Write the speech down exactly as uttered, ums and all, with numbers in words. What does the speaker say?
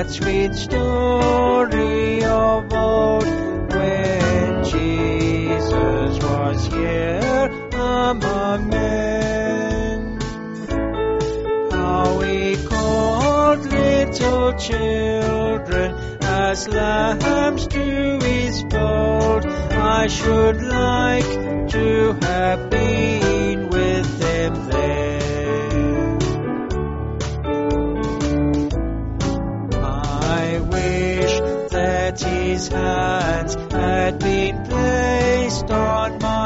that sweet story of old when Jesus was here among men. How he called little children as lambs to his fold. I should like to have been with them there. I wish that his hands had been placed on my